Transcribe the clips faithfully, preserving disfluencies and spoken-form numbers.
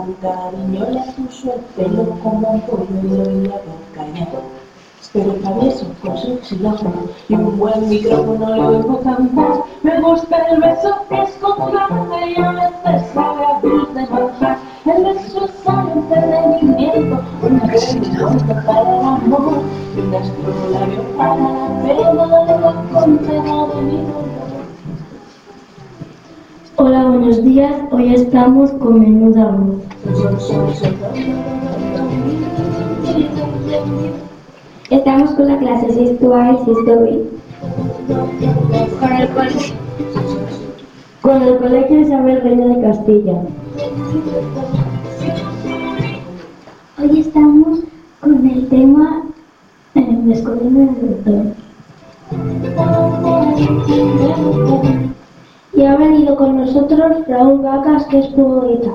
con cariño le puso el pelo como un pollo y lo veía callado. Pero travieso con su xilófono y un buen micrófono le oigo cantar. Me gusta el beso que es constante y a veces sabe a dulce manjar. El beso es sano entretenimiento, una receta para el amor y un astrolabio para la pena de la condena de mi dolor. Hola, buenos días. Hoy estamos con Menuda Voz. Estamos con la clase sexto A y sexto B. Con el colegio. Con el Colegio Isabel Reina de Castilla. Hoy estamos con el tema eh, Descubriendo el doctor. Y ha venido con nosotros Raúl Vacas, que es poeta.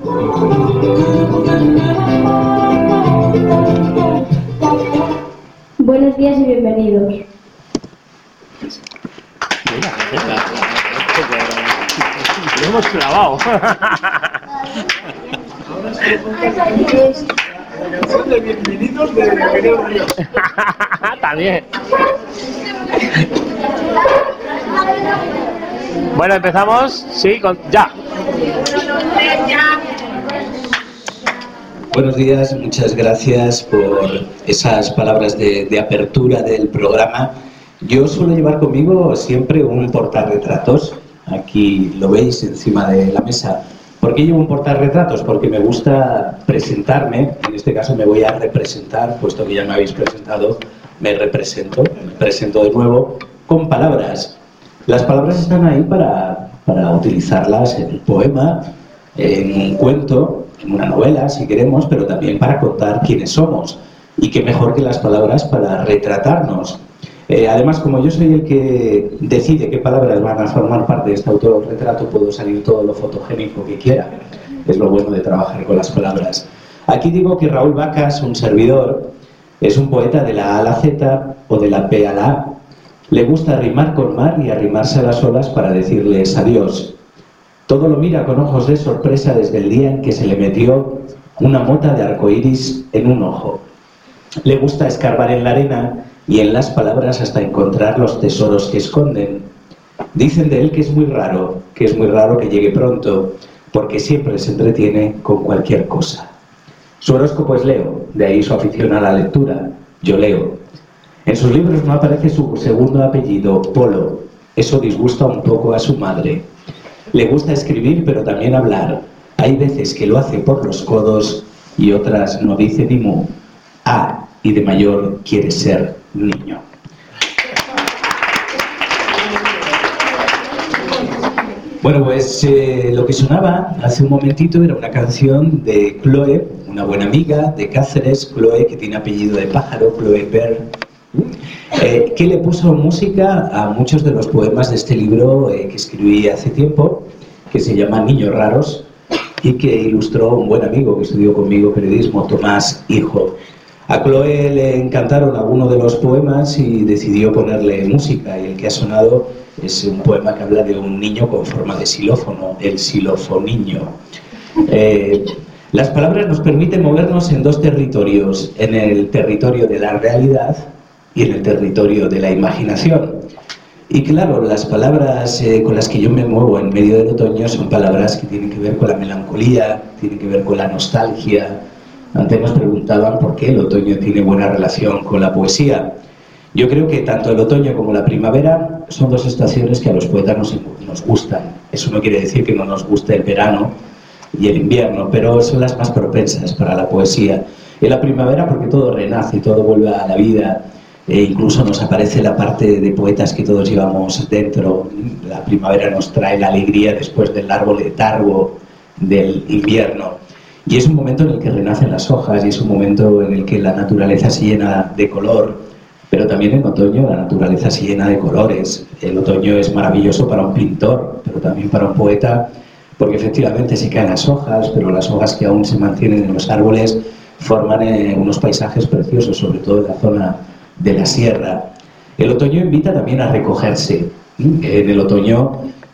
Buenos días y bienvenidos. Lo hemos clavado. De bienvenidos de Bienvenidos Ríos. También. Bueno, empezamos. Sí, con ya. Buenos días, muchas gracias por esas palabras de, de apertura del programa. Yo suelo llevar conmigo siempre un portarretratos. Aquí lo veis encima de la mesa. ¿Por qué llevo un portarretratos? Porque me gusta presentarme. En este caso me voy a representar, puesto que ya me habéis presentado, me represento, me presento de nuevo con palabras. Las palabras están ahí para, para utilizarlas en un poema, en un cuento, en una novela, si queremos, pero también para contar quiénes somos. Y qué mejor que las palabras para retratarnos. Eh, además, como yo soy el que decide qué palabras van a formar parte de este autorretrato, puedo salir todo lo fotogénico que quiera. Es lo bueno de trabajar con las palabras. Aquí digo que Raúl Vacas, un servidor, es un poeta de la A a la Z o de la P a la A. Le gusta rimar con mar y arrimarse a las olas para decirles adiós. Todo lo mira con ojos de sorpresa desde el día en que se le metió una mota de arcoíris en un ojo. Le gusta escarbar en la arena y en las palabras hasta encontrar los tesoros que esconden. Dicen de él que es muy raro, que es muy raro que llegue pronto, porque siempre se entretiene con cualquier cosa. Su horóscopo es Leo, de ahí su afición a la lectura. Yo leo. En sus libros no aparece su segundo apellido, Polo. Eso disgusta un poco a su madre. Le gusta escribir, pero también hablar. Hay veces que lo hace por los codos y otras no dice ni mu. Ah, y de mayor quiere ser niño. Bueno, pues eh, lo que sonaba hace un momentito era una canción de Chloe, una buena amiga de Cáceres, Chloe, que tiene apellido de pájaro, Chloe Bern, eh, que le puso música a muchos de los poemas de este libro eh, que escribí hace tiempo, que se llama Niños Raros, y que ilustró un buen amigo que estudió conmigo periodismo, Tomás Hijo. A Chloe le encantaron algunos de los poemas y decidió ponerle música, y el que ha sonado es un poema que habla de un niño con forma de xilófono, el xilofoniño. Eh, las palabras nos permiten movernos en dos territorios, en el territorio de la realidad y en el territorio de la imaginación. Y claro, las palabras eh, con las que yo me muevo en medio del otoño son palabras que tienen que ver con la melancolía, tienen que ver con la nostalgia. Antes nos preguntaban por qué el otoño tiene buena relación con la poesía. Yo creo que tanto el otoño como la primavera son dos estaciones que a los poetas nos, nos gustan. Eso no quiere decir que no nos guste el verano y el invierno, pero son las más propensas para la poesía. En la primavera porque todo renace, todo vuelve a la vida, e incluso nos aparece la parte de poetas que todos llevamos dentro. La primavera nos trae la alegría después del largo letargo del invierno. Y es un momento en el que renacen las hojas y es un momento en el que la naturaleza se llena de color, pero también en otoño la naturaleza se llena de colores. El otoño es maravilloso para un pintor, pero también para un poeta, porque efectivamente se caen las hojas, pero las hojas que aún se mantienen en los árboles forman eh, unos paisajes preciosos, sobre todo en la zona de la sierra. El otoño invita también a recogerse. En el otoño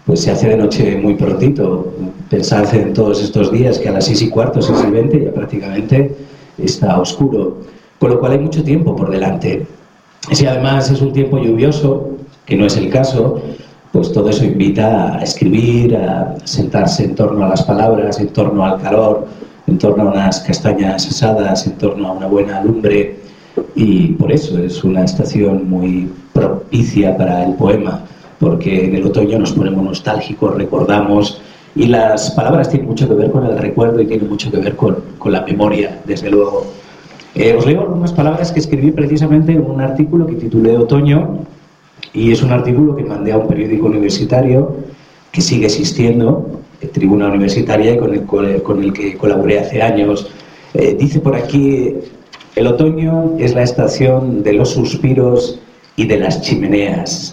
pues se hace de noche muy prontito. Pensad en todos estos días que a las seis y cuarto, seis y veinte ya prácticamente está oscuro, con lo cual hay mucho tiempo por delante. Si además es un tiempo lluvioso, que no es el caso, pues todo eso invita a escribir, a sentarse en torno a las palabras, en torno al calor, en torno a unas castañas asadas, en torno a una buena lumbre, y por eso es una estación muy propicia para el poema, porque en el otoño nos ponemos nostálgicos, recordamos, y las palabras tienen mucho que ver con el recuerdo y tienen mucho que ver con, con la memoria, desde luego. Eh, os leo algunas palabras que escribí precisamente en un artículo que titulé Otoño, y es un artículo que mandé a un periódico universitario que sigue existiendo, Tribuna Universitaria, y con el, con el, con el que colaboré hace años. Eh, dice por aquí: el otoño es la estación de los suspiros y de las chimeneas.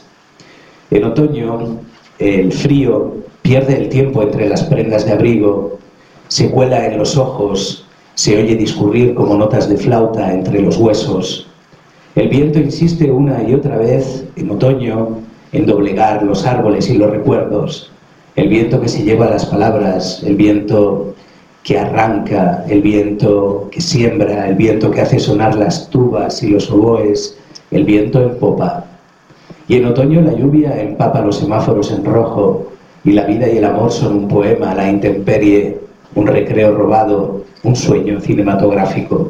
En otoño, el frío pierde el tiempo entre las prendas de abrigo, se cuela en los ojos, se oye discurrir como notas de flauta entre los huesos. El viento insiste una y otra vez, en otoño, en doblegar los árboles y los recuerdos. El viento que se lleva las palabras, el viento que arranca, el viento que siembra, el viento que hace sonar las tubas y los oboes, el viento en popa. Y en otoño la lluvia empapa los semáforos en rojo, y la vida y el amor son un poema a la intemperie, un recreo robado, un sueño cinematográfico.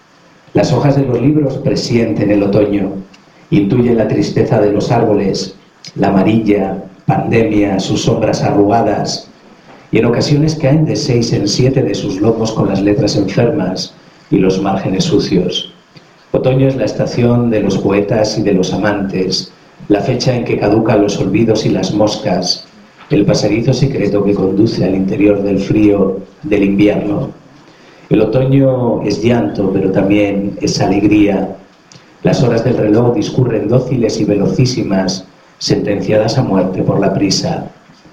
Las hojas de los libros presienten el otoño, intuyen la tristeza de los árboles, la amarilla, pandemia, sus sombras arrugadas, y en ocasiones caen de seis en siete de sus lomos con las letras enfermas y los márgenes sucios. Otoño es la estación de los poetas y de los amantes, la fecha en que caducan los olvidos y las moscas, el pasadizo secreto que conduce al interior del frío del invierno. El otoño es llanto, pero también es alegría. Las horas del reloj discurren dóciles y velocísimas, sentenciadas a muerte por la prisa.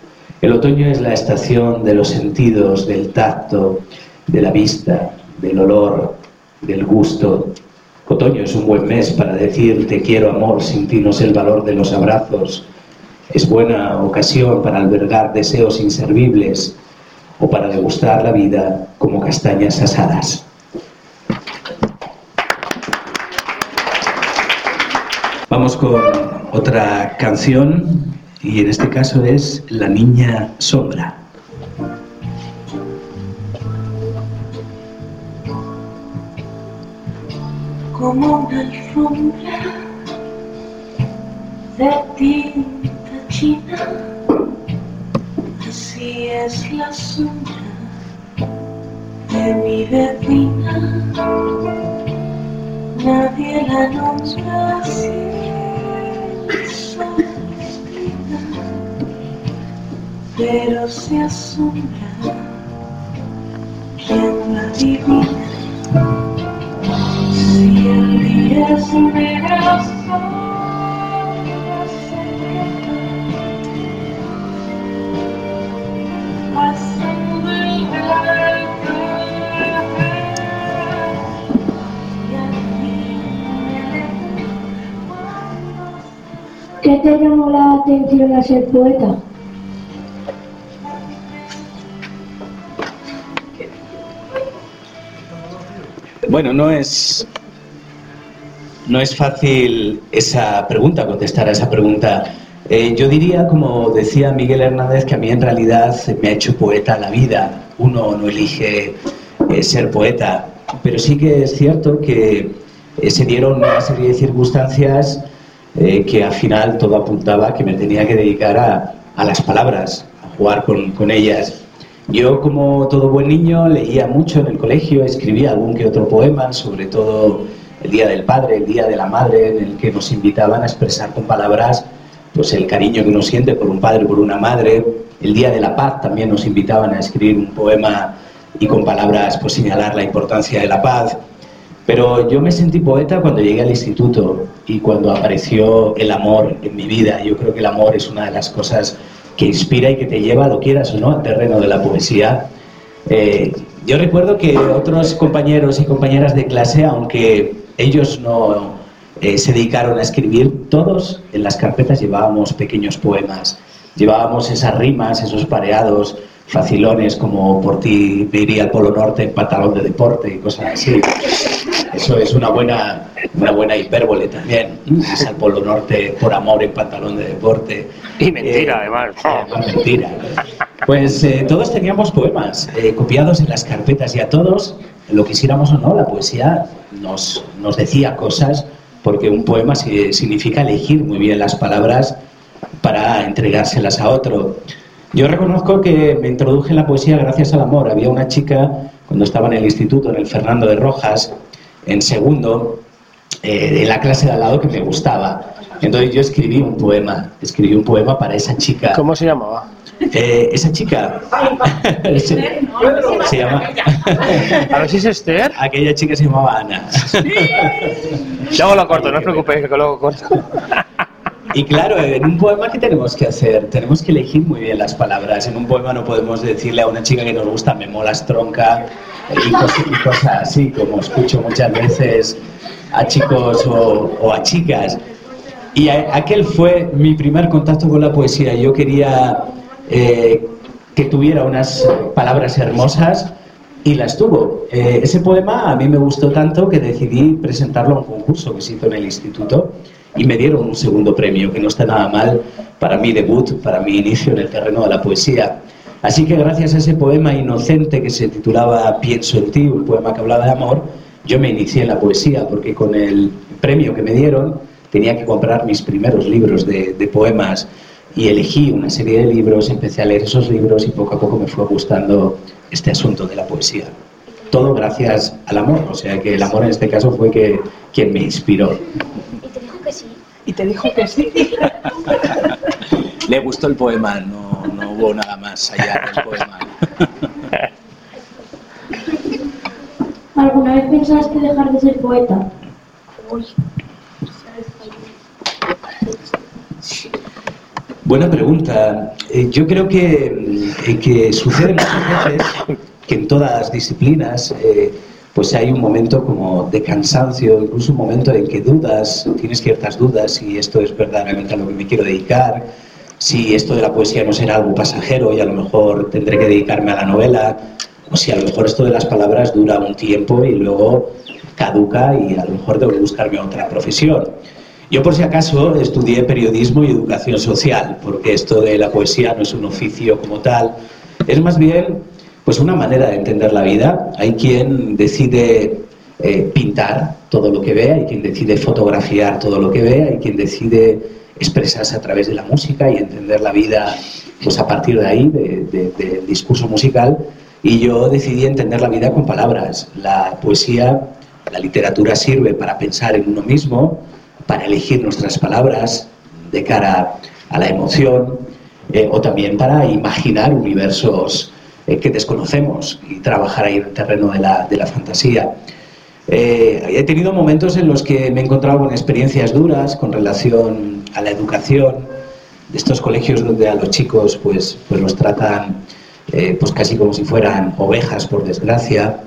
El otoño es la estación de los sentidos, del tacto, de la vista, del olor, del gusto. Otoño es un buen mes para decir te quiero amor, sin ti no sé el valor de los abrazos. Es buena ocasión para albergar deseos inservibles o para degustar la vida como castañas asadas. Vamos con otra canción, y en este caso es La Niña Sombra. Como una alfombra de tinta china, así es la sombra de mi vecina. Nadie la nombra así, sola esquina, pero se asombra quien la adivina. Si el día es negro, sombras se quedan, pasando el viento, y aquí cuando ¿Qué te llamó la atención a ser poeta? Bueno, no es, no es fácil esa pregunta, contestar a esa pregunta. Eh, yo diría, como decía Miguel Hernández, que a mí en realidad me ha hecho poeta la vida. Uno no elige eh, ser poeta, pero sí que es cierto que eh, se dieron una serie de circunstancias eh, que al final todo apuntaba que me tenía que dedicar a, a las palabras, a jugar con, con ellas. Yo, como todo buen niño, leía mucho en el colegio, escribía algún que otro poema, sobre todo el Día del Padre, el Día de la Madre, en el que nos invitaban a expresar con palabras pues, el cariño que uno siente por un padre, por una madre. El Día de la Paz también nos invitaban a escribir un poema y con palabras pues, señalar la importancia de la paz. Pero yo me sentí poeta cuando llegué al instituto y cuando apareció el amor en mi vida. Yo creo que el amor es una de las cosas que inspira y que te lleva, lo quieras o no, al terreno de la poesía. Eh, yo recuerdo que otros compañeros y compañeras de clase, aunque ellos no eh, se dedicaron a escribir, todos en las carpetas llevábamos pequeños poemas. llevábamos esas rimas, esos pareados facilones como por ti me iría al Polo Norte en pantalón de deporte y cosas así. Eso es una buena, una buena hipérbole también. Es al Polo Norte por amor en pantalón de deporte. Y mentira, eh, además. además mentira. Pues eh, todos teníamos poemas eh, copiados en las carpetas y a todos, lo quisiéramos o no, la poesía nos, nos decía cosas, porque un poema significa elegir muy bien las palabras para entregárselas a otro. Yo reconozco que me introduje en la poesía gracias al amor. Había una chica, cuando estaba en el instituto, en el Fernando de Rojas, en segundo, eh, en la clase de al lado, que me gustaba. Entonces yo escribí un poema, escribí un poema para esa chica. ¿Cómo se llamaba? Eh, esa chica se, se llama... A ver si es Esther. Aquella chica se llamaba Ana. Luego lo corto, no os preocupéis, que luego corto. Y claro, en un poema, ¿qué tenemos que hacer? Tenemos que elegir muy bien las palabras. En un poema no podemos decirle a una chica que nos gusta me molas tronca y cosas, y cosas así, como escucho muchas veces a chicos o, o a chicas. Y a, aquel fue mi primer contacto con la poesía. Yo quería eh, que tuviera unas palabras hermosas y las tuvo. Eh, ese poema a mí me gustó tanto que decidí presentarlo a un concurso que se hizo en el instituto. Y me dieron un segundo premio, que no está nada mal para mi debut, para mi inicio en el terreno de la poesía. Así que gracias a ese poema inocente que se titulaba Pienso en ti, un poema que hablaba de amor, yo me inicié en la poesía, porque con el premio que me dieron tenía que comprar mis primeros libros de, de poemas y elegí una serie de libros, empecé a leer esos libros y poco a poco me fue gustando este asunto de la poesía. Todo gracias al amor, o sea que el amor en este caso fue que, quien me inspiró. Y te dijo que sí. Le gustó el poema, no, no hubo nada más allá del poema. ¿Alguna vez pensaste dejar de ser poeta? Buena pregunta. Eh, yo creo que, eh, que sucede muchas veces que en todas las disciplinas eh, pues hay un momento como de cansancio, incluso un momento en que dudas, tienes ciertas dudas si esto es verdaderamente a lo que me quiero dedicar, si esto de la poesía no será algo pasajero y a lo mejor tendré que dedicarme a la novela, o si a lo mejor esto de las palabras dura un tiempo y luego caduca y a lo mejor tengo que buscarme otra profesión. Yo por si acaso estudié periodismo y educación social, porque esto de la poesía no es un oficio como tal, es más bien pues una manera de entender la vida. Hay quien decide eh, pintar todo lo que ve, hay quien decide fotografiar todo lo que ve, hay quien decide expresarse a través de la música y entender la vida pues a partir de ahí, de, de, del discurso musical, y yo decidí entender la vida con palabras. La poesía, la literatura sirve para pensar en uno mismo, para elegir nuestras palabras de cara a la emoción, eh, o también para imaginar universos eh, que desconocemos y trabajar ahí en el terreno de la, de la fantasía. Eh, he tenido momentos en los que me he encontrado con experiencias duras con relación a la educación, de estos colegios donde a los chicos pues, pues los tratan eh, pues casi como si fueran ovejas, por desgracia.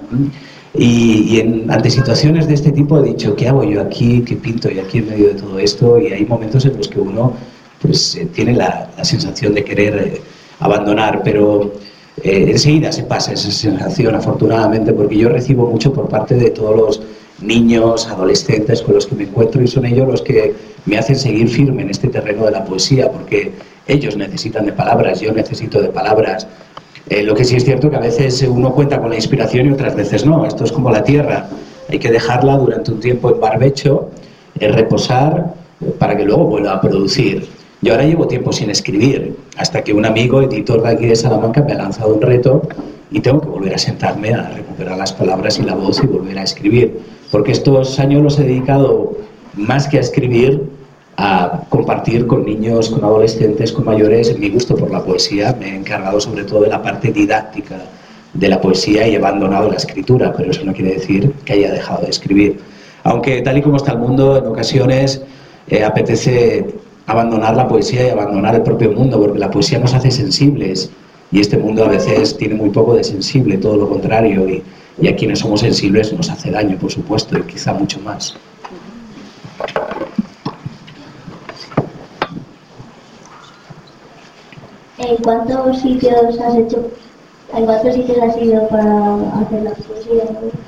Y, y en, ante situaciones de este tipo he dicho, ¿qué hago yo aquí? ¿Qué pinto yo aquí en medio de todo esto? Y hay momentos en los que uno pues, eh, tiene la, la sensación de querer eh, abandonar, pero eh, enseguida se pasa esa sensación, afortunadamente, porque yo recibo mucho por parte de todos los niños, adolescentes con los que me encuentro, y son ellos los que me hacen seguir firme en este terreno de la poesía, porque ellos necesitan de palabras, yo necesito de palabras. Eh, lo que sí es cierto que a veces uno cuenta con la inspiración y otras veces no. Esto es como la tierra, hay que dejarla durante un tiempo en barbecho, en reposar, para que luego vuelva a producir. Yo ahora llevo tiempo sin escribir, hasta que un amigo, editor de aquí de Salamanca, me ha lanzado un reto y tengo que volver a sentarme a recuperar las palabras y la voz y volver a escribir. Porque estos años los he dedicado más que a escribir, a compartir con niños, con adolescentes, con mayores, mi gusto por la poesía. Me he encargado sobre todo de la parte didáctica de la poesía y he abandonado la escritura, pero eso no quiere decir que haya dejado de escribir. Aunque tal y como está el mundo, en ocasiones eh, apetece abandonar la poesía y abandonar el propio mundo, porque la poesía nos hace sensibles y este mundo a veces tiene muy poco de sensible, todo lo contrario, y, y a quienes somos sensibles nos hace daño, por supuesto, y quizá mucho más. ¿En cuántos sitios has hecho, en cuántos sitios has ido para hacer la poesía?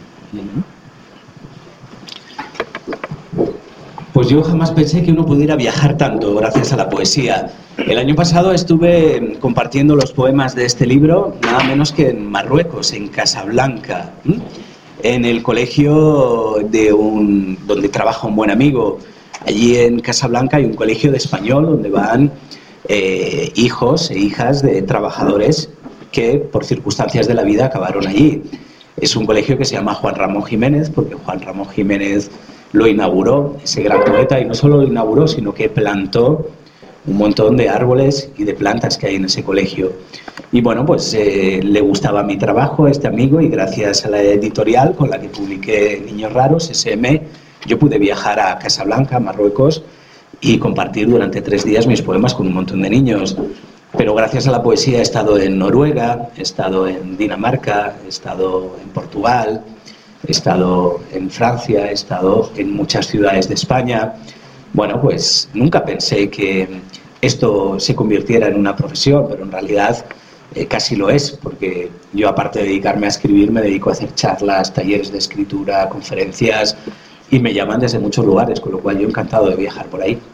Pues yo jamás pensé que uno pudiera viajar tanto gracias a la poesía. El año pasado estuve compartiendo los poemas de este libro, nada menos que en Marruecos, en Casablanca, ¿m? en el colegio de un, donde trabaja un buen amigo. Allí en Casablanca hay un colegio de español donde van eh, hijos e hijas de trabajadores que por circunstancias de la vida acabaron allí. Es un colegio que se llama Juan Ramón Jiménez, porque Juan Ramón Jiménez lo inauguró, ese gran poeta, y no solo lo inauguró, sino que plantó un montón de árboles y de plantas que hay en ese colegio. Y bueno, pues eh, le gustaba mi trabajo a este amigo, y gracias a la editorial con la que publiqué Niños Raros, S M, yo pude viajar a Casablanca, Marruecos, y compartir durante tres días mis poemas con un montón de niños. Pero gracias a la poesía he estado en Noruega, he estado en Dinamarca, he estado en Portugal, he estado en Francia, he estado en muchas ciudades de España. Bueno, pues nunca pensé que esto se convirtiera en una profesión, pero en realidad eh, casi lo es, porque yo, aparte de dedicarme a escribir, me dedico a hacer charlas, talleres de escritura, conferencias, y me llaman desde muchos lugares, con lo cual yo encantado de viajar por ahí.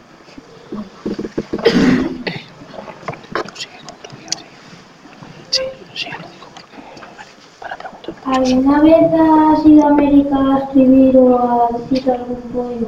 ¿Alguna vez has ido a América a escribir o a decir algún poema?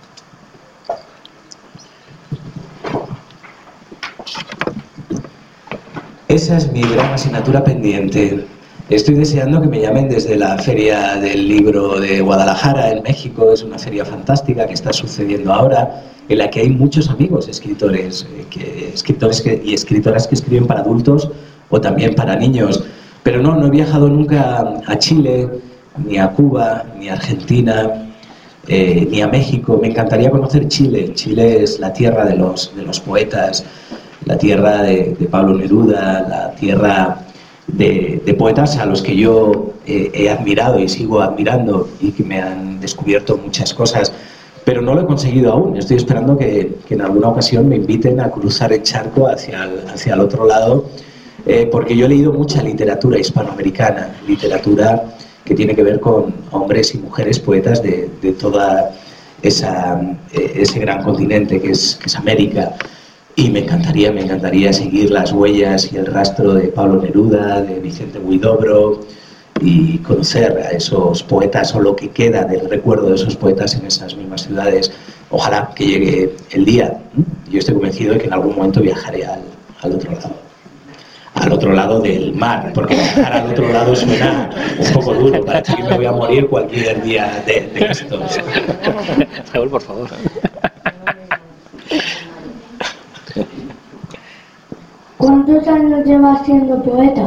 Esa es mi gran asignatura pendiente. Estoy deseando que me llamen desde la Feria del Libro de Guadalajara, en México. Es una feria fantástica que está sucediendo ahora, en la que hay muchos amigos escritores, eh, que, escritores que, y escritoras que escriben para adultos o también para niños. Pero no, no he viajado nunca a Chile, ni a Cuba, ni a Argentina, eh, ni a México. Me encantaría conocer Chile. Chile es la tierra de los, de los poetas, la tierra de, de Pablo Neruda, la tierra de, de poetas a los que yo eh, he admirado y sigo admirando, y que me han descubierto muchas cosas. Pero no lo he conseguido aún. Estoy esperando que, que en alguna ocasión me inviten a cruzar el charco hacia el, hacia el otro lado, eh, porque yo he leído mucha literatura hispanoamericana, literatura que tiene que ver con hombres y mujeres poetas de, de toda esa, eh, ese gran continente que es, que es América. Y me encantaría, me encantaría seguir las huellas y el rastro de Pablo Neruda, de Vicente Huidobro, y conocer a esos poetas, o lo que queda del recuerdo de esos poetas en esas mismas ciudades. Ojalá que llegue el día. Yo estoy convencido de que en algún momento viajaré al, al otro lado. Al otro lado del mar, porque viajar al otro lado suena un poco duro. Parece que me voy a morir cualquier día de, de estos. Raúl, por favor. ¿Cuántos años llevas siendo poeta?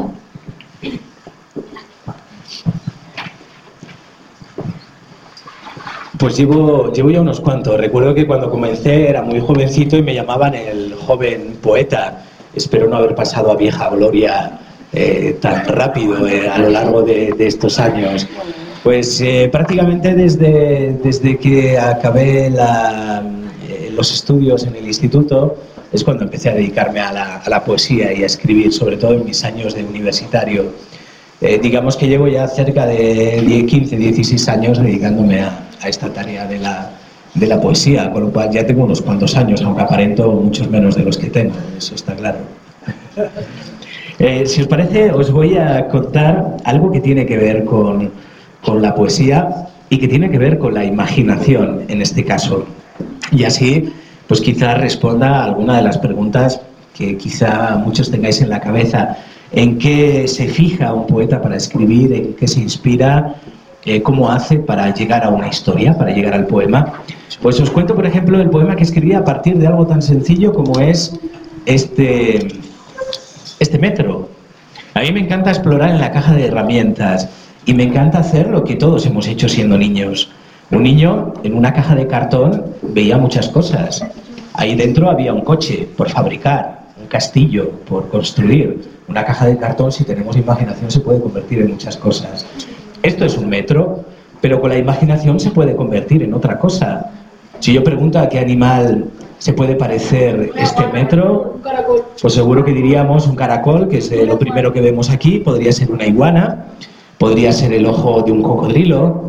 Pues llevo, llevo ya unos cuantos. Recuerdo que cuando comencé era muy jovencito y me llamaban el joven poeta. Espero no haber pasado a vieja gloria eh, tan rápido eh, a lo largo de, de estos años. Pues eh, prácticamente desde, desde que acabé la, eh, los estudios en el instituto es cuando empecé a dedicarme a la, a la poesía y a escribir, sobre todo en mis años de universitario. Eh, digamos que llevo ya cerca de quince, dieciséis años dedicándome a, a esta tarea de la, de la poesía, con lo cual ya tengo unos cuantos años, aunque aparento muchos menos de los que tengo, eso está claro. Eh, si os parece, os voy a contar algo que tiene que ver con, con la poesía y que tiene que ver con la imaginación, en este caso. Y así, pues quizá responda a alguna de las preguntas que quizá muchos tengáis en la cabeza. ¿En qué se fija un poeta para escribir? ¿En qué se inspira? Eh, ¿Cómo hace para llegar a una historia, para llegar al poema? Pues os cuento, por ejemplo, el poema que escribí a partir de algo tan sencillo como es este, este metro. A mí me encanta explorar en la caja de herramientas y me encanta hacer lo que todos hemos hecho siendo niños. Un niño en una caja de cartón veía muchas cosas. Ahí dentro había un coche por fabricar, un castillo por construir. Una caja de cartón, si tenemos imaginación, se puede convertir en muchas cosas. Esto es un metro, pero con la imaginación se puede convertir en otra cosa. Si yo pregunto a qué animal se puede parecer este metro, Un caracol. pues seguro que diríamos un caracol, que es eh, lo primero que vemos aquí, podría ser una iguana, podría ser el ojo de un cocodrilo,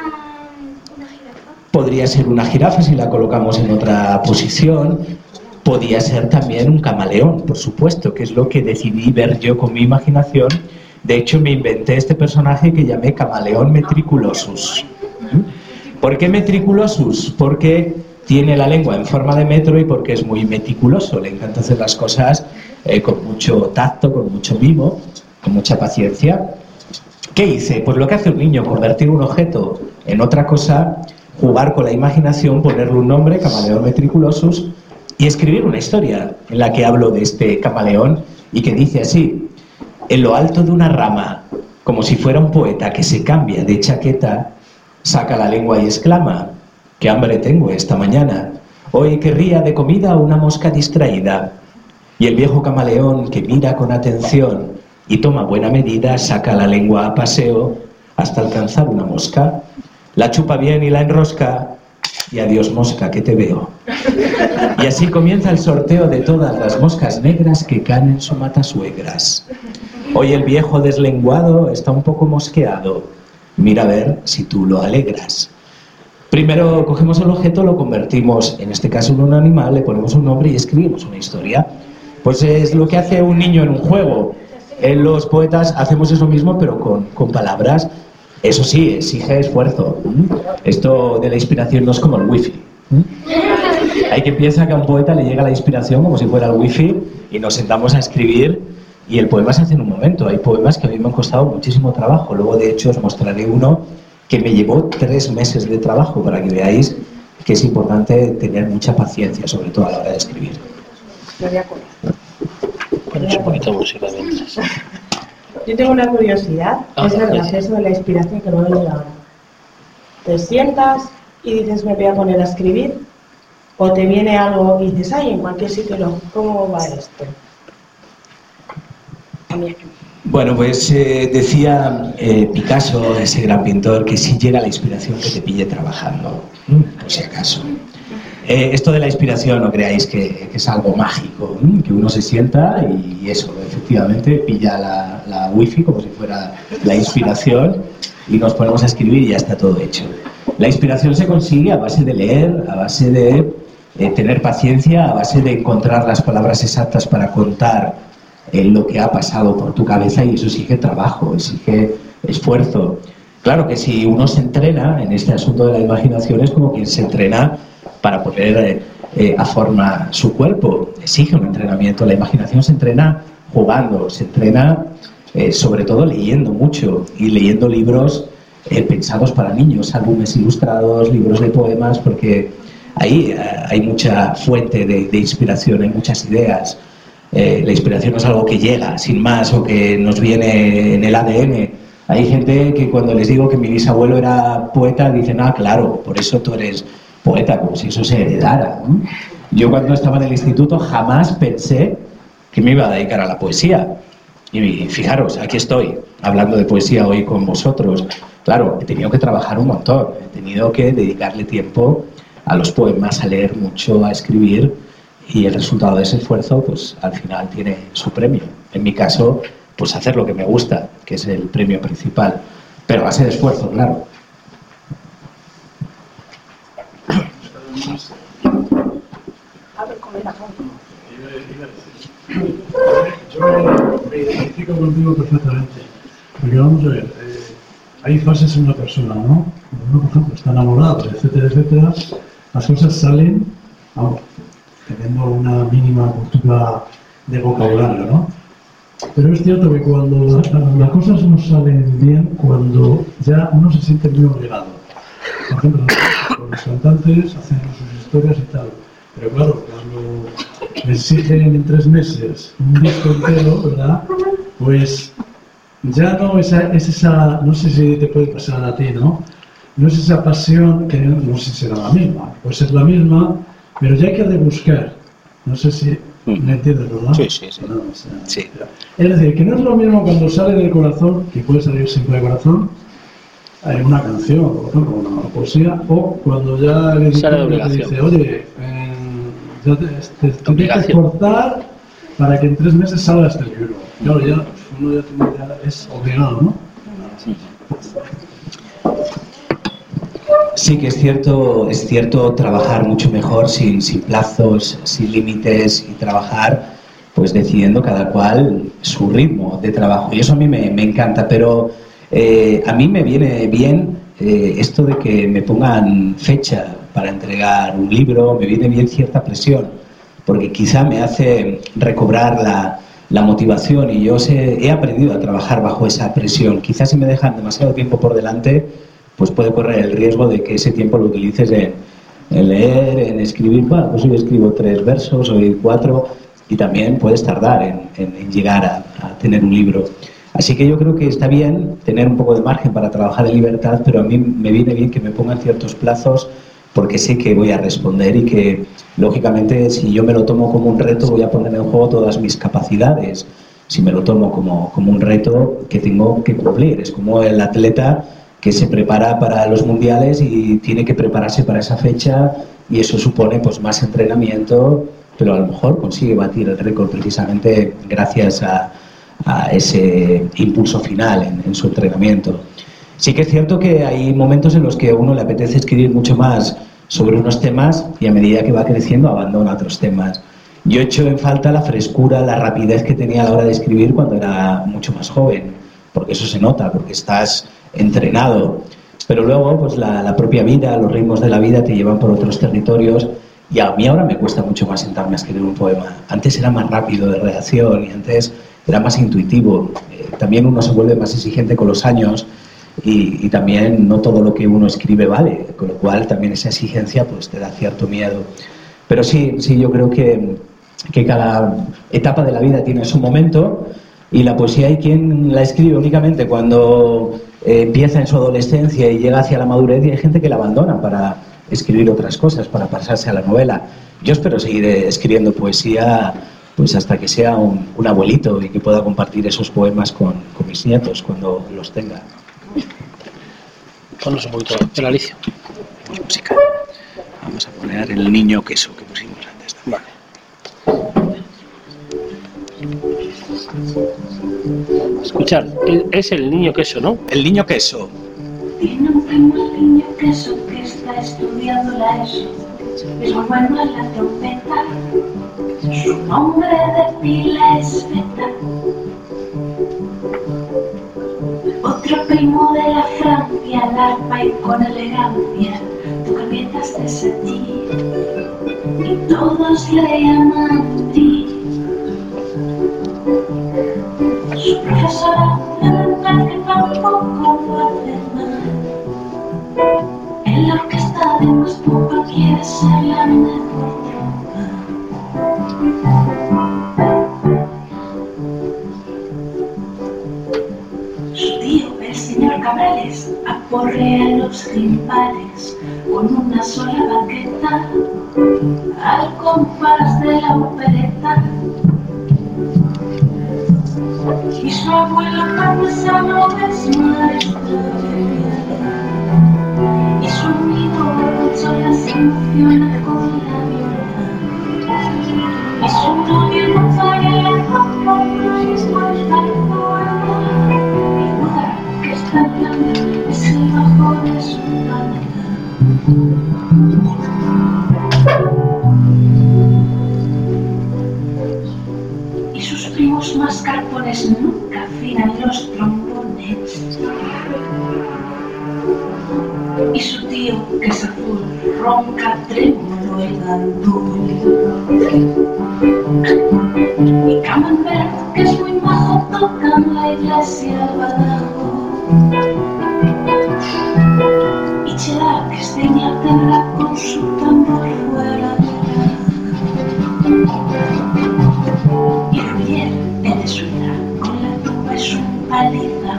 podría ser una jirafa si la colocamos en otra posición, podría ser también un camaleón, por supuesto, que es lo que decidí ver yo con mi imaginación. De hecho, me inventé este personaje que llamé Camaleón Metriculosus. ¿Por qué Metriculosus? Porque tiene la lengua en forma de metro y porque es muy meticuloso. Le encanta hacer las cosas eh, con mucho tacto, con mucho mimo, con mucha paciencia. ¿Qué hice? Pues lo que hace un niño, convertir un objeto en otra cosa, jugar con la imaginación, ponerle un nombre, Camaleón Metriculosus, y escribir una historia en la que hablo de este camaleón y que dice así: en lo alto de una rama, como si fuera un poeta que se cambia de chaqueta, saca la lengua y exclama: ¡qué hambre tengo esta mañana! Hoy querría de comida una mosca distraída. Y el viejo camaleón, que mira con atención y toma buena medida, saca la lengua a paseo hasta alcanzar una mosca, la chupa bien y la enrosca, y adiós mosca, que te veo. Y así comienza el sorteo de todas las moscas negras que caen en su matasuegras. Hoy el viejo deslenguado está un poco mosqueado. Mira a ver si tú lo alegras. Primero cogemos el objeto, lo convertimos, en este caso en un animal, le ponemos un nombre y escribimos una historia. Pues es lo que hace un niño en un juego. En los poetas hacemos eso mismo, pero con, con palabras. Eso sí, exige esfuerzo. Esto de la inspiración no es como el wifi. Hay que piensa que a un poeta le llega la inspiración como si fuera el wifi y nos sentamos a escribir y el poema se hace en un momento. Hay poemas que a mí me han costado muchísimo trabajo. Luego, de hecho, os mostraré uno que me llevó tres meses de trabajo para que veáis que es importante tener mucha paciencia, sobre todo a la hora de escribir. Ponemos un poquito de música mientras. Yo tengo una curiosidad, Ah, es verdad, sí. eso de la inspiración que no me llega ahora. Te sientas y dices, me voy a poner a escribir, o te viene algo y dices, ay, en cualquier sitio no, ¿cómo va esto? A mí aquí. Bueno, pues eh, decía eh, Picasso, ese gran pintor, que si llega la inspiración que te pille trabajando, por si acaso. Eh, esto de la inspiración, no creáis que, que es algo mágico, ¿m? Que uno se sienta y eso, efectivamente, pilla la, la wifi como si fuera la inspiración y nos ponemos a escribir y ya está todo hecho. La inspiración se consigue a base de leer, a base de eh, tener paciencia, a base de encontrar las palabras exactas para contar eh, lo que ha pasado por tu cabeza, y eso exige trabajo, exige esfuerzo. Claro que si uno se entrena en este asunto de la imaginación, es como quien se entrena para poner eh, eh, a forma su cuerpo. Exige un entrenamiento. La imaginación se entrena jugando, se entrena eh, sobre todo leyendo mucho y leyendo libros eh, pensados para niños, álbumes ilustrados, libros de poemas, porque ahí eh, hay mucha fuente de, de inspiración, hay muchas ideas. Eh, la inspiración no es algo que llega sin más o que nos viene en el A D N. Hay gente que cuando les digo que mi bisabuelo era poeta dicen, ah, claro, por eso tú eres poeta, como si eso se heredara, ¿no? Yo cuando estaba en el instituto jamás pensé que me iba a dedicar a la poesía. Y fijaros, aquí estoy, hablando de poesía hoy con vosotros. Claro, he tenido que trabajar un montón, he tenido que dedicarle tiempo a los poemas, a leer mucho, a escribir, y el resultado de ese esfuerzo, pues al final tiene su premio. En mi caso, pues hacer lo que me gusta, que es el premio principal, pero a base de esfuerzo, claro. Yo me identifico contigo perfectamente, porque vamos a ver, eh, hay fases en una persona, ¿no? Cuando uno, por ejemplo, está enamorado, etcétera, etcétera, las cosas salen, vamos, teniendo una mínima cultura de vocabulario, ¿no? Pero es cierto que cuando la- la- las cosas no salen bien, cuando ya uno se siente muy obligado. Por ejemplo, los cantantes hacen sus historias y tal, pero claro, cuando me exigen en tres meses un disco entero, ¿verdad? Pues ya no esa, es esa, no sé si te puede pasar a ti, ¿no? No es esa pasión que no sé si será la misma, puede ser la misma, pero ya hay que rebuscar. No sé si me entiendes, ¿verdad? Sí, sí, sí. No, o sea, Sí. es decir, que no es lo mismo cuando sale del corazón, que puede salir siempre del corazón, hay una canción, por ejemplo, una poesía, o cuando ya el Sale de editor te obligación. dice, oye, eh, ya te, te, te tienes que Obligación. esforzar para que en tres meses salga este libro. Claro, ya uno ya, tiene, ya es obligado, ¿no? Sí que es cierto, es cierto trabajar mucho mejor sin, sin plazos, sin límites y trabajar pues decidiendo cada cual su ritmo de trabajo. Y eso a mí me, me encanta, pero eh, a mí me viene bien eh, esto de que me pongan fecha para entregar un libro, me viene bien cierta presión, porque quizá me hace recobrar la, la motivación y yo sé, he aprendido a trabajar bajo esa presión. Quizás si me dejan demasiado tiempo por delante, pues puede correr el riesgo de que ese tiempo lo utilices en, en leer, en escribir. Bueno, pues hoy escribo tres versos, hoy cuatro, y también puedes tardar en, en, en llegar a, a tener un libro. Así que yo creo que está bien tener un poco de margen para trabajar en libertad, pero a mí me viene bien que me pongan ciertos plazos porque sé que voy a responder y que, lógicamente, si yo me lo tomo como un reto, voy a poner en juego todas mis capacidades. Si me lo tomo como, como un reto que tengo que cumplir. Es como el atleta que se prepara para los mundiales y tiene que prepararse para esa fecha y eso supone pues más entrenamiento, pero a lo mejor consigue batir el récord precisamente gracias a, a ese impulso final en, en su entrenamiento. Sí que es cierto que hay momentos en los que a uno le apetece escribir mucho más sobre unos temas y a medida que va creciendo abandona otros temas. Yo echo en falta la frescura, la rapidez que tenía a la hora de escribir cuando era mucho más joven, porque eso se nota, porque estás entrenado. Pero luego pues la, la propia vida, los ritmos de la vida te llevan por otros territorios y a mí ahora me cuesta mucho más sentarme a escribir un poema. Antes era más rápido de redacción y antes era más intuitivo. Eh, también uno se vuelve más exigente con los años y, y también no todo lo que uno escribe vale, con lo cual también esa exigencia pues te da cierto miedo. Pero sí, sí, yo creo que, que cada etapa de la vida tiene su momento y la poesía hay quien la escribe únicamente cuando eh, empieza en su adolescencia y llega hacia la madurez y hay gente que la abandona para escribir otras cosas, para pasarse a la novela. Yo espero seguir escribiendo poesía pues hasta que sea un, un abuelito y que pueda compartir esos poemas con, con mis nietos cuando los tenga. Ponnos un poquito de Alicia. Música. Vamos a poner el niño queso que pusimos antes. Vale. Escuchar, es el niño queso, ¿no? El niño queso. Tiene un primo el niño queso que está estudiando la ESO. Es muy bueno en la trompeta. Su nombre de pila es Beta. Otro primo de la Francia, al arpa y con elegancia toca piezas de satir y todos le llaman ti. Su profesora de verdad que tampoco lo hace mal. En la orquesta de más popa quiere ser la mejor trompa. Su tío, el señor Cabrales, aporrea los timbales con una sola baqueta al compás de la opereta. Y su abuelo parmesano es maestro de viola. Y su amigo Borracho las emociona con la viola. Y su novio no falla tampoco mismo está fuera. Y duda que está hablando es el bajo de su panela. Y sus primos mascarpones nunca afinan los trombones. Y su tío, que es azul, ronca trémulo el gandul. Y Camembert, que es muy majo, toca en la iglesia al badajo. Y Cheddar, que es de Inglaterra, con su tambor fuera de y Ruyer, el de Suiza, con la tuba y su paliza.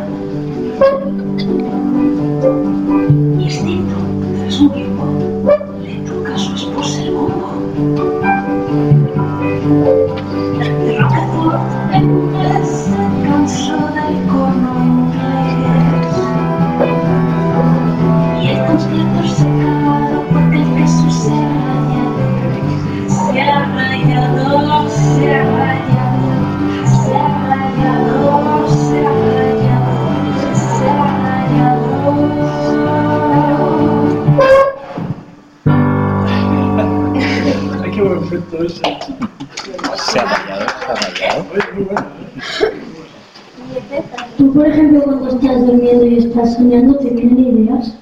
Y Estito, tras un tiempo, le toca a su esposa el bombo. Y Roquefort en un mes se cansó del cono inglés. Y el concierto se ha acabado porque el queso se ha rayado. Se ha rayado, se ha rayado. Se ha rayado, se ha rayado. Tú, por ejemplo, cuando estás durmiendo y estás soñando, ¿te vienen ideas?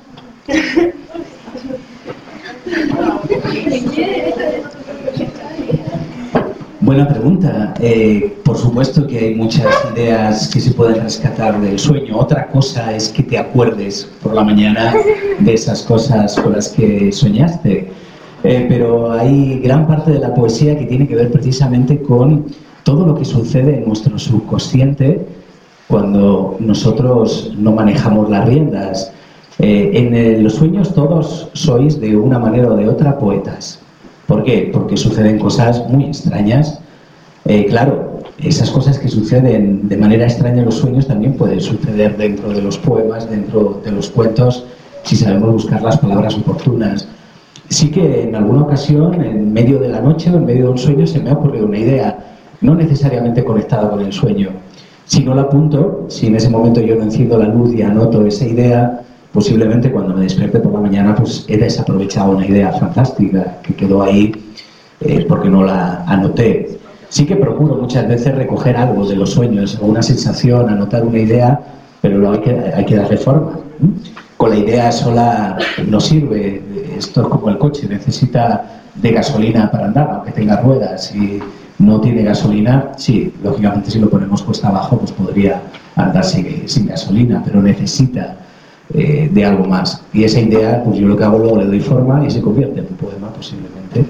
Buena pregunta. Eh, por supuesto que hay muchas ideas que se pueden rescatar del sueño. Otra cosa es que te acuerdes por la mañana de esas cosas con las que soñaste. Eh, pero hay gran parte de la poesía que tiene que ver precisamente con todo lo que sucede en nuestro subconsciente cuando nosotros no manejamos las riendas. Eh, en el, los sueños todos sois de una manera o de otra poetas. ¿Por qué? Porque suceden cosas muy extrañas. Eh, claro, esas cosas que suceden de manera extraña en los sueños también pueden suceder dentro de los poemas, dentro de los cuentos, si sabemos buscar las palabras oportunas. Sí que en alguna ocasión, en medio de la noche o en medio de un sueño, se me ha ocurrido una idea, no necesariamente conectada con el sueño. Si no la apunto, si en ese momento yo no enciendo la luz y anoto esa idea, posiblemente cuando me despierte por la mañana pues he desaprovechado una idea fantástica que quedó ahí eh, porque no la anoté. Sí que procuro muchas veces recoger algo de los sueños, una sensación, anotar una idea, pero luego hay que, hay que darle forma. Con la idea sola no sirve, esto es como el coche, necesita de gasolina para andar, aunque tenga ruedas. Si no tiene gasolina, sí, lógicamente si lo ponemos cuesta abajo pues podría andar sin, sin gasolina, pero necesita Eh, de algo más. Y esa idea, pues yo lo que hago luego le doy forma y se convierte en un poema posiblemente.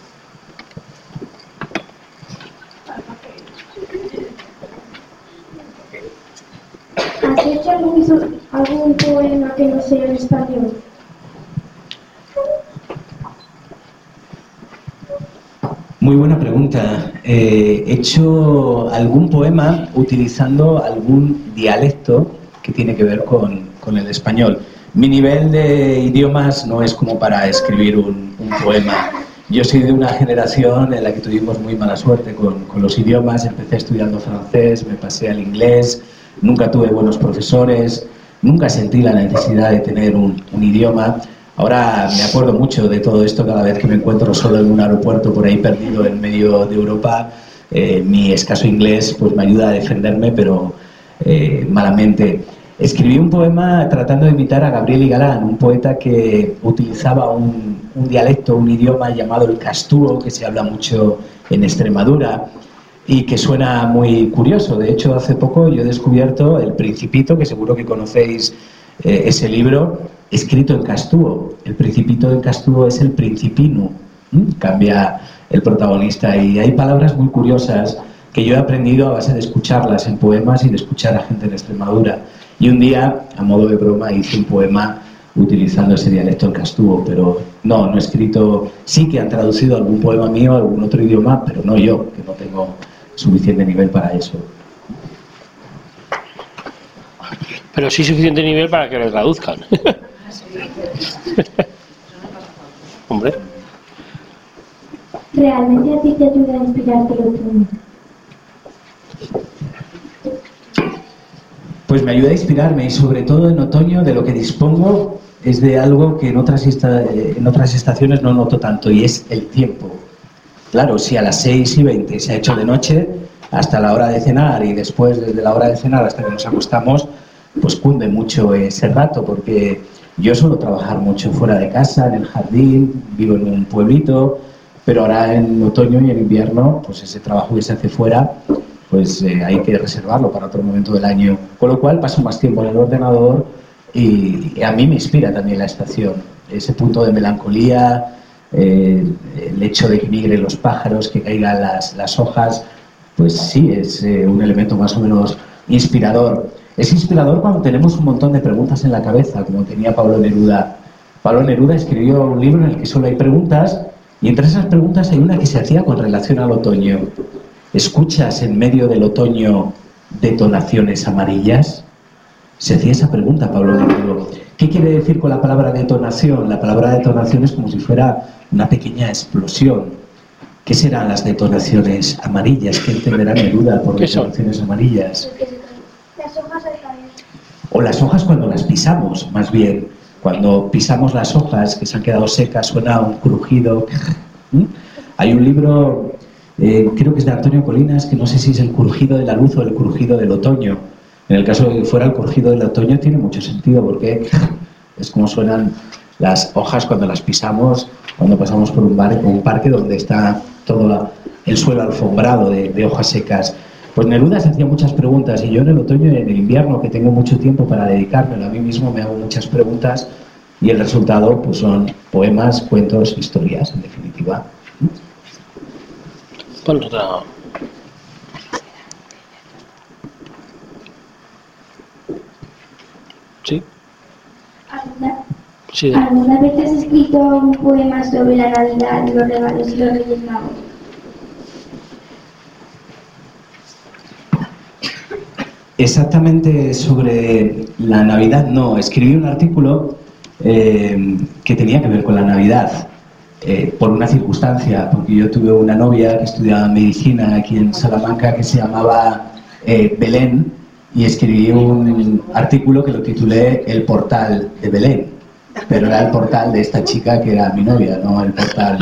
¿Has hecho algún, algún poema que no sea en español? Muy buena pregunta. Eh, he hecho algún poema utilizando algún dialecto que tiene que ver con con el español. Mi nivel de idiomas no es como para escribir un, un poema. Yo soy de una generación en la que tuvimos muy mala suerte con, con los idiomas. Empecé estudiando francés, me pasé al inglés, nunca tuve buenos profesores, nunca sentí la necesidad de tener un, un idioma. Ahora me acuerdo mucho de todo esto cada vez que me encuentro solo en un aeropuerto por ahí perdido en medio de Europa. Eh, mi escaso inglés pues me ayuda a defenderme, pero eh, malamente. Escribí un poema tratando de imitar a Gabriel y Galán, un poeta que utilizaba un, un dialecto, un idioma llamado el castúo, que se habla mucho en Extremadura y que suena muy curioso. De hecho, hace poco yo he descubierto El Principito, que seguro que conocéis eh, ese libro, escrito en castúo. El Principito en castúo es el principino, ¿Mm? Cambia el protagonista, y hay palabras muy curiosas que yo he aprendido a base de escucharlas en poemas y de escuchar a gente en Extremadura. Y un día, a modo de broma, hice un poema utilizando ese dialecto en castúo, pero no, no he escrito. Sí que han traducido algún poema mío a algún otro idioma, pero no yo, que no tengo suficiente nivel para eso. Pero sí suficiente nivel para que lo traduzcan. Hombre. ¿Realmente a ti te ayuda a inspirarte el otro mundo? Pues me ayuda a inspirarme, y sobre todo en otoño de lo que dispongo es de algo que en otras, esta, en otras estaciones no noto tanto, y es el tiempo. Claro, si a las seis y veinte se ha hecho de noche, hasta la hora de cenar, y después desde la hora de cenar hasta que nos acostamos, pues cunde mucho ese rato, porque yo suelo trabajar mucho fuera de casa, en el jardín, vivo en un pueblito, pero ahora en otoño y en invierno, pues ese trabajo que se hace fuera, pues eh, hay que reservarlo para otro momento del año. Con lo cual paso más tiempo en el ordenador y, y a mí me inspira también la estación. Ese punto de melancolía, eh, el hecho de que migren los pájaros, que caigan las, las hojas, pues sí, es eh, un elemento más o menos inspirador. Es inspirador cuando tenemos un montón de preguntas en la cabeza, como tenía Pablo Neruda. Pablo Neruda escribió un libro en el que solo hay preguntas, y entre esas preguntas hay una que se hacía con relación al otoño. ¿Escuchas en medio del otoño detonaciones amarillas? Se hacía esa pregunta Pablo Neruda. ¿Qué quiere decir con la palabra detonación? La palabra detonación es como si fuera una pequeña explosión. ¿Qué serán las detonaciones amarillas? ¿Qué entenderá Neruda por detonaciones amarillas? Las hojas al caer. O las hojas cuando las pisamos, más bien. Cuando pisamos las hojas que se han quedado secas suena un crujido. ¿Mm? Hay un libro, eh, creo que es de Antonio Colinas, que no sé si es El crujido de la luz o El crujido del otoño. En el caso de que fuera El crujido del otoño tiene mucho sentido, porque es como suenan las hojas cuando las pisamos, cuando pasamos por un, bar, un parque donde está todo el suelo alfombrado de, de hojas secas. Pues Neruda se hacía muchas preguntas, y yo en el otoño y en el invierno, que tengo mucho tiempo para dedicármelo a mí mismo, me hago muchas preguntas, y el resultado pues son poemas, cuentos, historias, en definitiva. Ponlo otra. ¿Sí? ¿Alguna, Sí. ¿Alguna vez has escrito un poema sobre la Navidad, los regalos y los Reyes Magos? Exactamente sobre la Navidad, no. Escribí un artículo eh, que tenía que ver con la Navidad, eh, por una circunstancia, porque yo tuve una novia que estudiaba medicina aquí en Salamanca que se llamaba eh, Belén, y escribí un artículo que lo titulé El portal de Belén, pero era el portal de esta chica que era mi novia, no el portal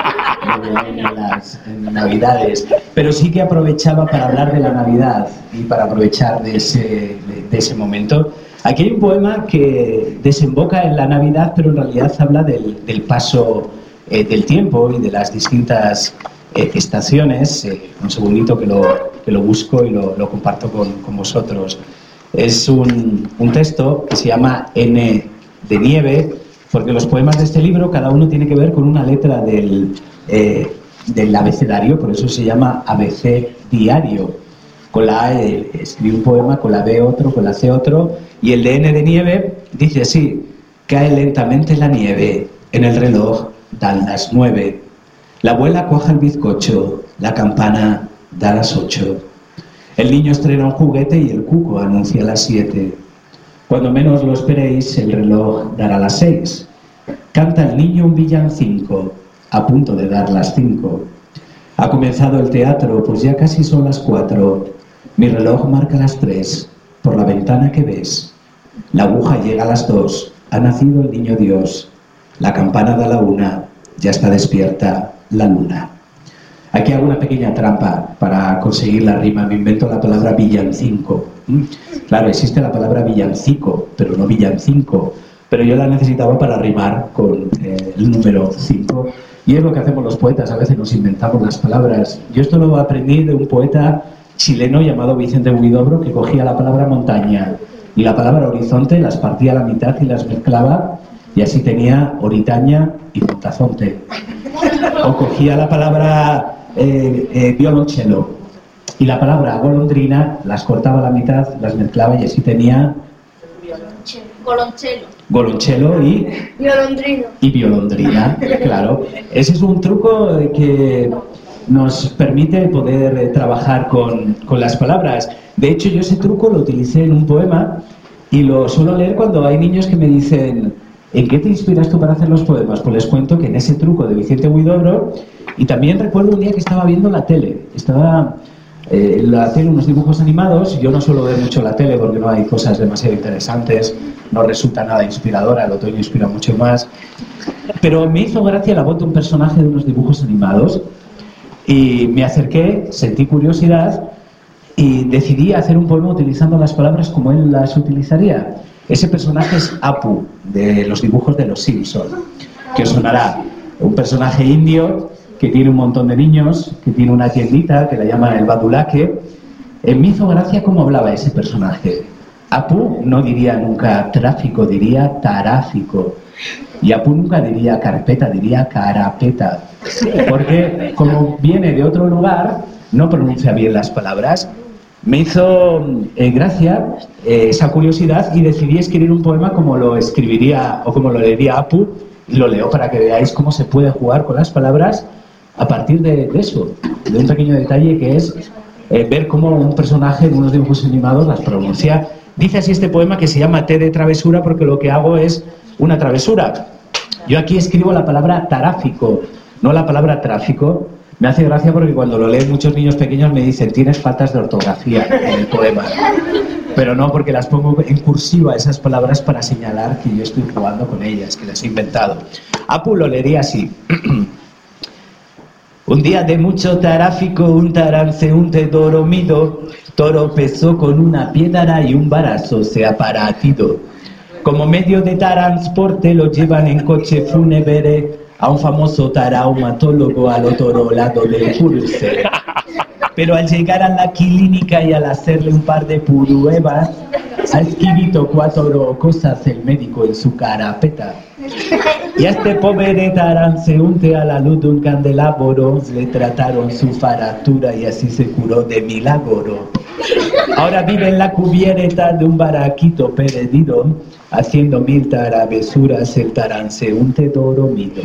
de Belén en las en Navidades. Pero sí que aprovechaba para hablar de la Navidad y para aprovechar de ese, de, de ese momento. Aquí hay un poema que desemboca en la Navidad, pero en realidad habla del, del paso eh, del tiempo y de las distintas eh, estaciones. Eh, un segundito que lo, que lo busco y lo, lo comparto con, con vosotros. Es un, un texto que se llama N de nieve, porque los poemas de este libro cada uno tiene que ver con una letra del, eh, del abecedario, por eso se llama A B C diario. Con la A eh, escribe un poema, con la B otro, con la C otro, y el de N de nieve dice así: cae lentamente la nieve, en el reloj dan las nueve, la abuela cuaja el bizcocho, la campana da las ocho, el niño estrena un juguete y el cuco anuncia las siete. Cuando menos lo esperéis, el reloj dará las seis. Canta el niño un villancico, a punto de dar las cinco. Ha comenzado el teatro, pues ya casi son las cuatro. Mi reloj marca las tres, por la ventana que ves. La aguja llega a las dos, ha nacido el niño Dios. La campana da la una, ya está despierta la luna. Aquí hago una pequeña trampa para conseguir la rima. Me invento la palabra villancico. Claro, existe la palabra villancico, pero no villancico. Pero yo la necesitaba para rimar con eh, el número cinco. Y es lo que hacemos los poetas, a veces nos inventamos las palabras. Yo esto lo aprendí de un poeta chileno llamado Vicente Huidobro, que cogía la palabra montaña y la palabra horizonte, las partía a la mitad y las mezclaba, y así tenía oritaña y montazonte. O cogía la palabra eh, eh, violonchelo y la palabra golondrina, las cortaba a la mitad, las mezclaba, y así tenía Golonchelo. golonchelo y Violondrino. y violondrina, claro. Ese es un truco que nos permite poder eh, trabajar con, con las palabras. De hecho, yo ese truco lo utilicé en un poema y lo suelo leer cuando hay niños que me dicen: ¿en qué te inspiras tú para hacer los poemas? Pues les cuento que en ese truco de Vicente Huidobro. Y también recuerdo un día que estaba viendo la tele. Estaba eh, en la tele unos dibujos animados. Yo no suelo ver mucho la tele porque no hay cosas demasiado interesantes, no resulta nada inspiradora, el otoño inspira mucho más. Pero me hizo gracia la voz de un personaje de unos dibujos animados y me acerqué, sentí curiosidad y decidí hacer un poema utilizando las palabras como él las utilizaría. Ese personaje es Apu, de los dibujos de los Simpson, que os sonará. Un personaje indio que tiene un montón de niños, que tiene una tiendita que la llaman el Badulaque. Eh, me hizo gracia cómo hablaba ese personaje. Apu no diría nunca tráfico, diría taráfico. Y Apu nunca diría carpeta, diría carapeta. Porque como viene de otro lugar, no pronuncia bien las palabras. Me hizo eh, gracia eh, esa curiosidad y decidí escribir un poema como lo escribiría o como lo leería Apu, y lo leo para que veáis cómo se puede jugar con las palabras a partir de, de eso, de un pequeño detalle que es eh, ver cómo un personaje en unos dibujos animados las pronuncia. Dice así este poema, que se llama T de travesura, porque lo que hago es una travesura. Yo aquí escribo la palabra taráfico, no la palabra tráfico. Me hace gracia porque cuando lo leen muchos niños pequeños me dicen: tienes faltas de ortografía en el poema. Pero no, porque las pongo en cursiva esas palabras para señalar que yo estoy jugando con ellas, que las he inventado. Apu lo leería así. Un día de mucho tráfico, un transeúnte dormido, tropezó con una piedra y un barazo se ha partido. Como medio de transporte lo llevan en coche fúnebre a un famoso traumatólogo al otro lado del pulse. Pero al llegar a la clínica y al hacerle un par de pruebas, ha escrito cuatro cosas el médico en su carapeta. Y a este pobre transeúnte a la luz de un candelabro le trataron su fractura y así se curó de milagro. Ahora vive en la cubierta de un baraquito perdido, haciendo mil travesuras el transeúnte dormido.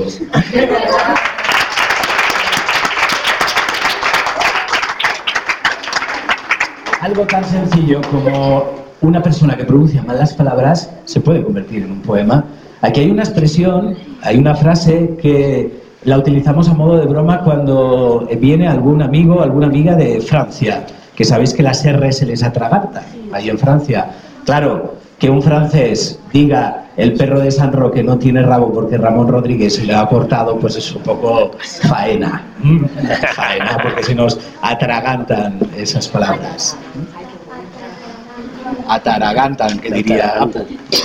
Algo tan sencillo como una persona que pronuncia mal las palabras se puede convertir en un poema. Aquí hay una expresión, hay una frase que la utilizamos a modo de broma cuando viene algún amigo o alguna amiga de Francia, que sabéis que las R se les atragantan ahí en Francia. Claro, que un francés diga el perro de San Roque no tiene rabo porque Ramón Rodríguez se le ha cortado, pues es un poco faena. Faena, porque se nos atragantan esas palabras. Ataragantan, que diría Apple.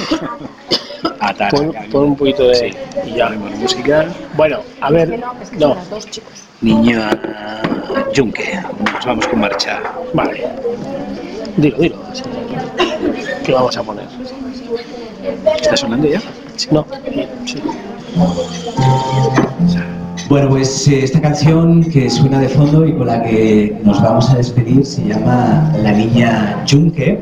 Pon, pon un poquito de... Sí. Y ya vemos música. Bueno, a ver... No. Niña Yunque, nos vamos con marcha. Vale. Dilo, dilo. ¿Qué vamos a poner? ¿Está sonando ya? No. Sí. Bueno, pues eh, esta canción que suena de fondo y con la que nos vamos a despedir se llama La Niña Yunque.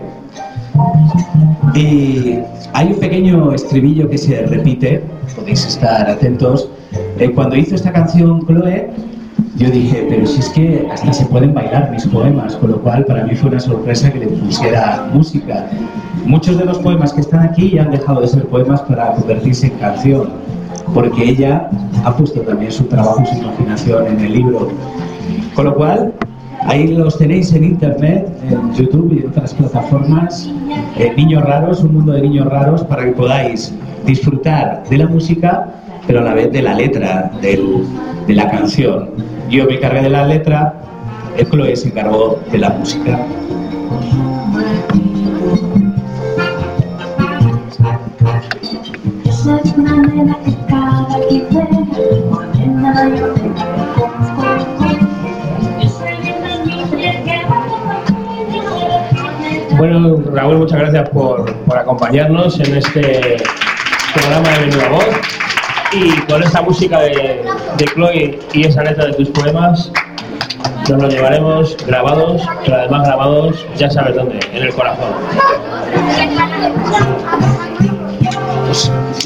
Y hay un pequeño estribillo que se repite, podéis estar atentos. Eh, cuando hizo esta canción Chloe, yo dije, pero si es que hasta se pueden bailar mis poemas, con lo cual para mí fue una sorpresa que le pusiera música. Muchos de los poemas que están aquí ya han dejado de ser poemas para convertirse en canción, porque ella ha puesto también su trabajo y su imaginación en el libro. Con lo cual, ahí los tenéis en internet, en YouTube y en otras plataformas. Eh, Niños Raros, un mundo de niños raros, para que podáis disfrutar de la música, pero a la vez de la letra del, de la canción. Yo me encargué de la letra, el Chloe se encargó de la música. Es una nena que cada quince, morena yo te conozco. Bueno, Raúl, muchas gracias por, por acompañarnos en este programa de Menuda Voz. Y con esta música de, de Chloe y esa letra de tus poemas, nos lo llevaremos grabados, pero además grabados, ya sabes dónde, en el corazón.